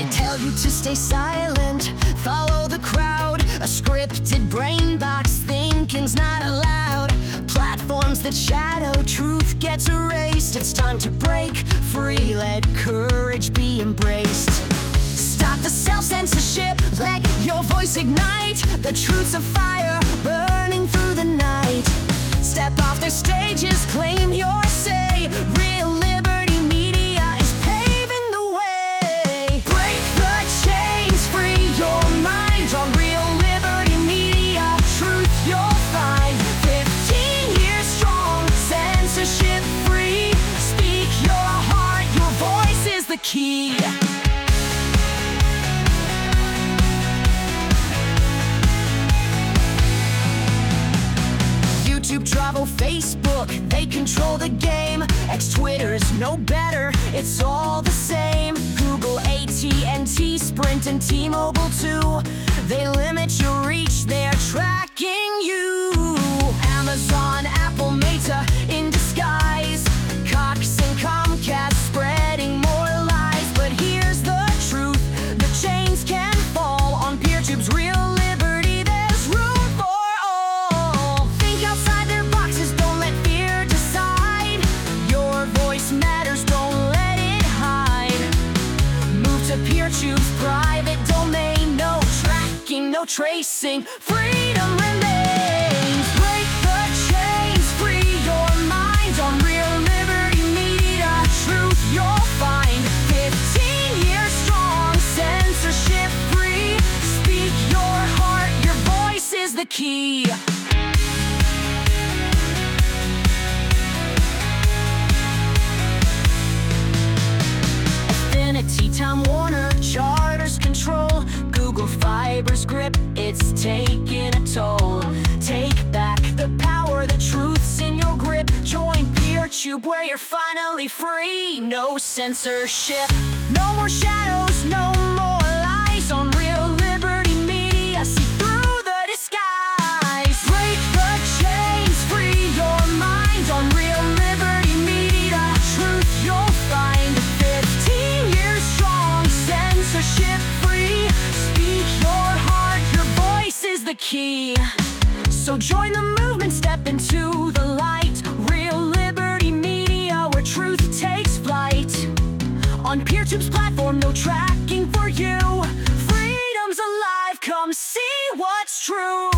They tell you to stay silent, follow the crowd. A scripted brain box, thinking's not allowed. Platforms that shadow truth gets erased. It's time to break free, let courage be embraced. Stop the self-censorship, let your voice ignite. The truth's a fire burning through the night. Step off their stages, claim your say. Real liberty media is paving the way. Break the chains, free your mind. On Real Liberty Media, truth you'll find. 15 years strong, censorship free. Speak your heart, your voice is the key. YouTube, Bravo, Facebook, they control the game. X, Twitter's no better, it's all the same. Google, AT&T, Sprint, and T-Mobile too. They limit your reach, they're tracking you. Amazon, Apple, Meta in disguise. Cox and Comcast spreading more lies. But here's the truth, the chains can fall. On PeerTube's Real Liberty, there's room for all. Think outside their boxes, don't let fear decide. Your voice matters, don't let it hide. Move to PeerTube's private domain. No tracking, no tracing, freedom remains. Break the chains, free your mind. On Real Liberty Media, truth you'll find. 15 years strong, censorship free. Speak your heart, your voice is the key. Affinity, Time Warner, Charter's control. Google Fiber's grip, it's taking a toll. Take back the power, the truth's in your grip. Join PeerTube where you're finally free. No censorship, no more shadows, no more lies. On Real Liberty Media, see through the disguise. Break the chains, free your mind. On Real Liberty Media, truth you'll find. 15 years strong, censorship free. Speak your heart, your voice is the key. So join the movement, step into the light. Real Liberty Media, where truth takes flight. On PeerTube's platform, no tracking for you. Freedom's alive, come see what's true.